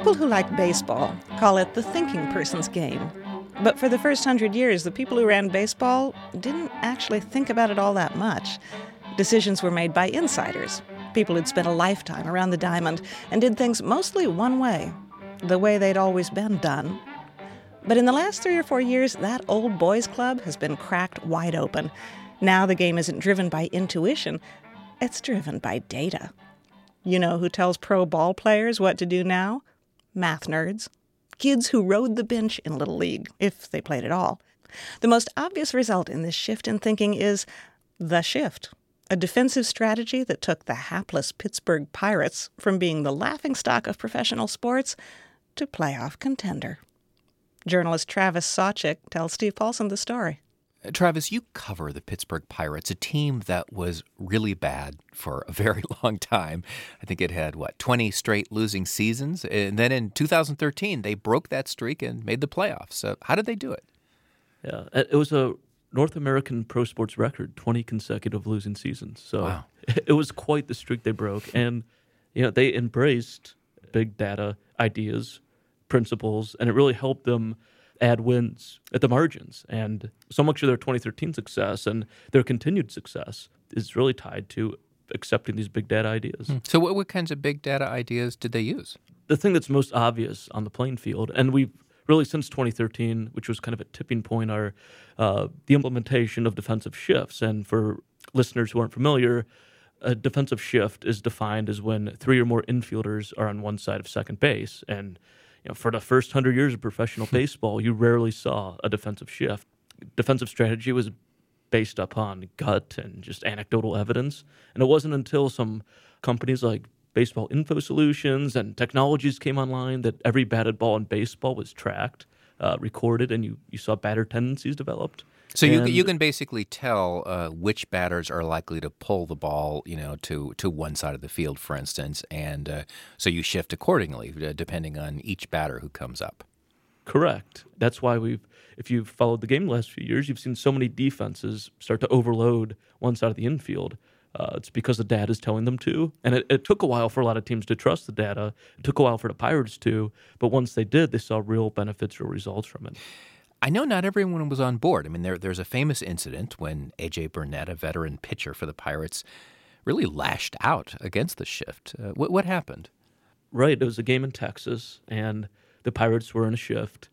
People who like baseball call it the thinking person's game. But for the first 100 years, the people who ran baseball didn't actually think about it all that much. Decisions were made by insiders, people who'd spent a lifetime around the diamond and did things mostly one way, the way they'd always been done. But in the last 3 or 4 years, that old boys club has been cracked wide open. Now the game isn't driven by intuition, it's driven by data. You know who tells pro ball players what to do now? Math nerds. Kids who rode the bench in Little League, if they played at all. The most obvious result in this shift in thinking is the shift, a defensive strategy that took the hapless Pittsburgh Pirates from being the laughingstock of professional sports to playoff contender. Journalist Travis Sawchik tells Steve Paulson the story. Travis, you cover the Pittsburgh Pirates, a team that was really bad for a very long time. I think it had, 20 straight losing seasons? And then in 2013, they broke that streak and made the playoffs. So how did they do it? Yeah, it was a North American pro sports record, 20 consecutive losing seasons. So wow. It was quite the streak they broke. And, they embraced big data ideas, principles, and it really helped them add wins at the margins. And so much of their 2013 success and their continued success is really tied to accepting these big data ideas. So what kinds of big data ideas did they use? The thing that's most obvious on the playing field, and we've really since 2013, which was kind of a tipping point, are the implementation of defensive shifts. And for listeners who aren't familiar, a defensive shift is defined as when 3 or more infielders are on one side of second base. And for the first 100 years of professional baseball, you rarely saw a defensive shift. Defensive strategy was based upon gut and just anecdotal evidence. And it wasn't until some companies like Baseball Info Solutions and technologies came online that every batted ball in baseball was tracked, recorded, and you saw batter tendencies developed. So you can basically tell which batters are likely to pull the ball, to one side of the field, for instance, and so you shift accordingly depending on each batter who comes up. Correct. That's why if you've followed the game the last few years, you've seen so many defenses start to overload one side of the infield. It's because the data is telling them to, and it took a while for a lot of teams to trust the data. It took a while for the Pirates to, but once they did, they saw real benefits, real results from it. I know not everyone was on board. I mean, there's a famous incident when A.J. Burnett, a veteran pitcher for the Pirates, really lashed out against the shift. What happened? Right. It was a game in Texas, and the Pirates were in a shift,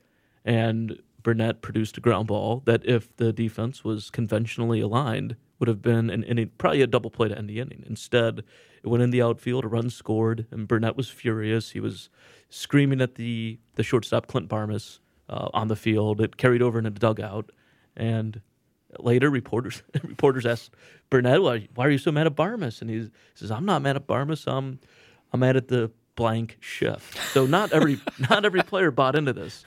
and Burnett produced a ground ball that, if the defense was conventionally aligned, would have been an inning, probably a double play to end the inning. Instead, it went in the outfield, a run scored, and Burnett was furious. He was screaming at the shortstop, Clint Barmas, on the field. It carried over into the dugout, and later reporters asked Burnett, "Why are you so mad at Barmas?" And he says, "I'm not mad at Barmas. I'm mad at the blank shift." So not every player bought into this,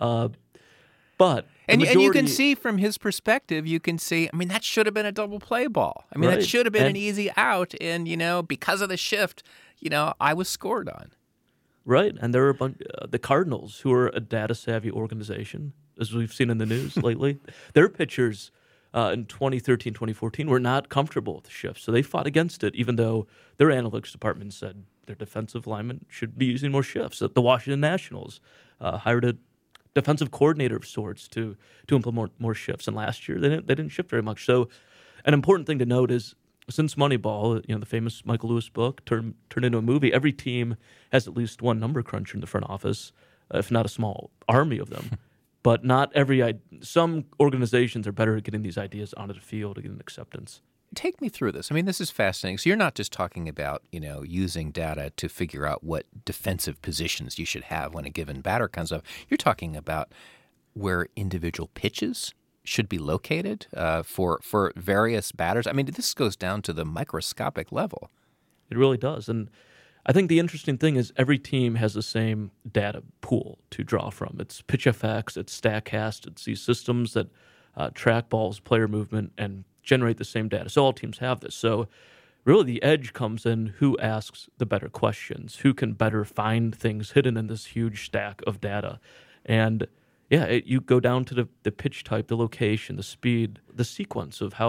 but and you can see from his perspective, that should have been a double play ball. That should have been an easy out, and because of the shift, I was scored on. Right, and there are the Cardinals, who are a data-savvy organization, as we've seen in the news lately. Their pitchers in 2013, 2014 were not comfortable with the shift, so they fought against it, even though their analytics department said their defensive linemen should be using more shifts. The Washington Nationals hired a defensive coordinator of sorts to implement more shifts, and last year they didn't shift very much. So an important thing to note is, since Moneyball, the famous Michael Lewis book, turned into a movie, every team has at least one number cruncher in the front office, if not a small army of them. But not some organizations are better at getting these ideas onto the field, getting acceptance. Take me through this. This is fascinating. So you're not just talking about, using data to figure out what defensive positions you should have when a given batter comes up. You're talking about where individual pitches should be located for various batters. This goes down to the microscopic level. It really does. And I think the interesting thing is every team has the same data pool to draw from. It's PitchFX, it's StatCast, it's these systems that track balls, player movement, and generate the same data. So all teams have this. So really the edge comes in who asks the better questions, who can better find things hidden in this huge stack of data. And you go down to the pitch type, the location, the speed, the sequence of how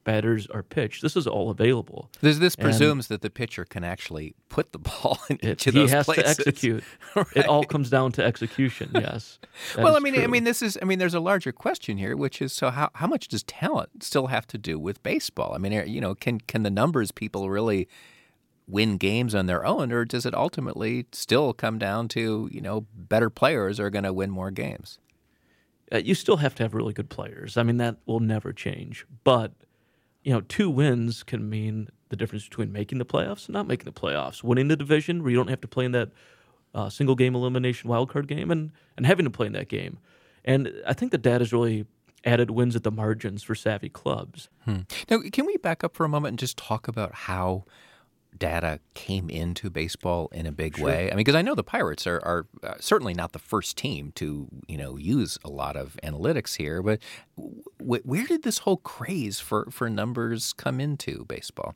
batters are pitched. This is all available. This And presumes that the pitcher can actually put the ball in each of he those has places. to execute. Right. It all comes down to execution. Yes. That Well, is I mean, true. there's a larger question here, which is, so how much does talent still have to do with baseball? I mean, can the numbers people really win games on their own, or does it ultimately still come down to, better players are going to win more games? You still have to have really good players. I mean, that will never change. But 2 wins can mean the difference between making the playoffs and not making the playoffs. Winning the division where you don't have to play in that single game elimination wildcard game and having to play in that game. And I think the data's really added wins at the margins for savvy clubs. Now, can we back up for a moment and just talk about how data came into baseball in a big way? I mean, because I know the Pirates are certainly not the first team to, use a lot of analytics here, but where did this whole craze for numbers come into baseball?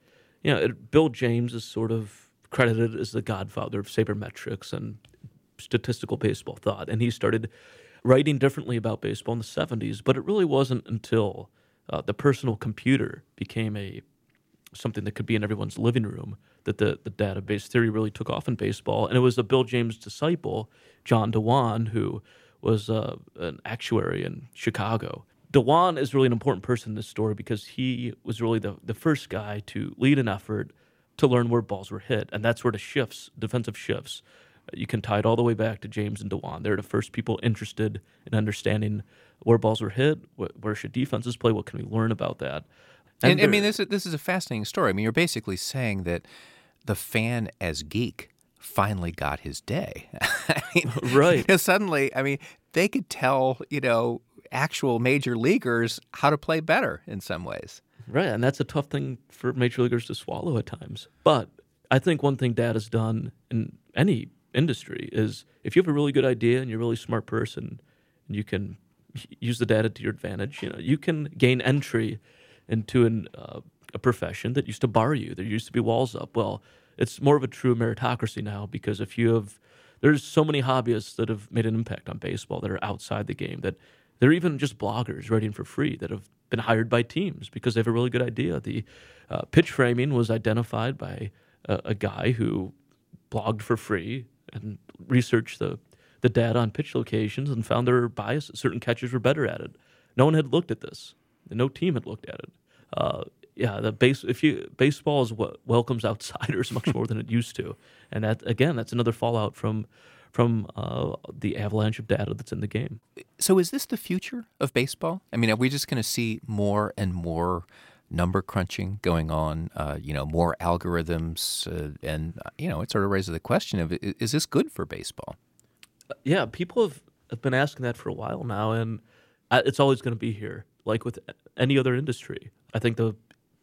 Bill James is sort of credited as the godfather of sabermetrics and statistical baseball thought, and he started writing differently about baseball in the 70s, but it really wasn't until the personal computer became something that could be in everyone's living room that the database theory really took off in baseball. And it was a Bill James disciple, John Dewan, who was an actuary in Chicago. Dewan is really an important person in this story because he was really the first guy to lead an effort to learn where balls were hit. And that's where the shifts, defensive shifts, you can tie it all the way back to James and Dewan. They're the first people interested in understanding where balls were hit, where should defenses play, what can we learn about that. And I mean, this is a fascinating story. I mean, you're basically saying that the fan as geek finally got his day. I mean, right. Suddenly, I mean, they could tell, actual major leaguers how to play better in some ways. Right, and that's a tough thing for major leaguers to swallow at times. But I think one thing data's done in any industry is if you have a really good idea and you're a really smart person and you can use the data to your advantage, you can gain entry into a profession that used to bar you. There used to be walls up. Well, it's more of a true meritocracy now because there's so many hobbyists that have made an impact on baseball that are outside the game, that they're even just bloggers writing for free that have been hired by teams because they have a really good idea. The pitch framing was identified by a guy who blogged for free and researched the data on pitch locations and found there were biases. Certain catchers were better at it. No one had looked at this. No team had looked at it. Baseball is what welcomes outsiders much more than it used to, and that's another fallout from the avalanche of data that's in the game. So, is this the future of baseball? I mean, are we just going to see more and more number crunching going on? More algorithms, and it sort of raises the question of: is this good for baseball? Yeah, people have been asking that for a while now, and it's always going to be here. Like with any other industry, I think the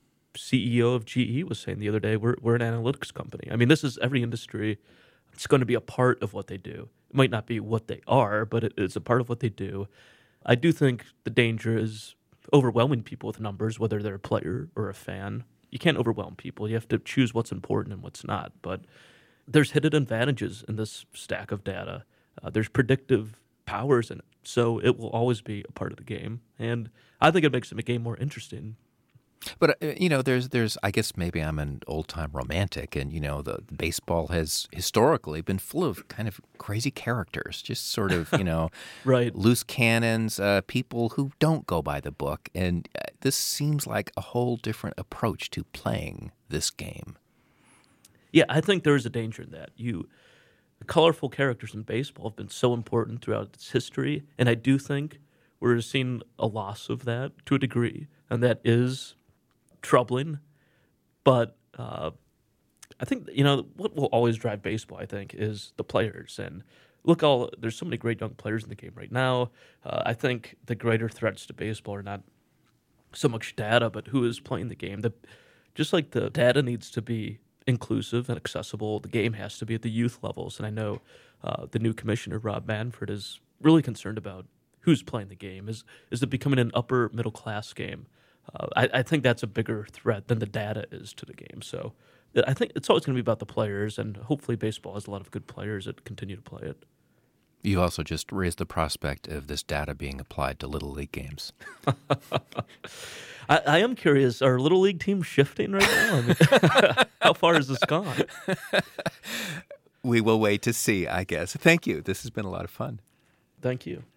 CEO of GE was saying the other day, we're an analytics company. I mean, this is every industry. It's going to be a part of what they do. It might not be what they are, but it's a part of what they do. I do think the danger is overwhelming people with numbers, whether they're a player or a fan. You can't overwhelm people. You have to choose what's important and what's not. But there's hidden advantages in this stack of data. There's predictive powers in it. So it will always be a part of the game. And I think it makes the game more interesting. But, there's I guess maybe I'm an old-time romantic, and, the baseball has historically been full of kind of crazy characters, just sort of, right. Loose cannons, people who don't go by the book. And this seems like a whole different approach to playing this game. Yeah, I think there is a danger in that. The colorful characters in baseball have been so important throughout its history, and I do think we're seeing a loss of that to a degree, and that is troubling. But I think what will always drive baseball, I think, is the players. And there's so many great young players in the game right now. I think the greater threats to baseball are not so much data, but who is playing the game. Just like the data needs to be inclusive and accessible, the game has to be at the youth levels. And I know the new commissioner, Rob Manfred, is really concerned about who's playing the game. Is it becoming an upper middle class game? I think that's a bigger threat than the data is to the game. So I think it's always going to be about the players, and hopefully baseball has a lot of good players that continue to play it. You also just raised the prospect of this data being applied to Little League games. I am curious, are Little League teams shifting right now? I mean, how far has this gone? We will wait to see, I guess. Thank you. This has been a lot of fun. Thank you.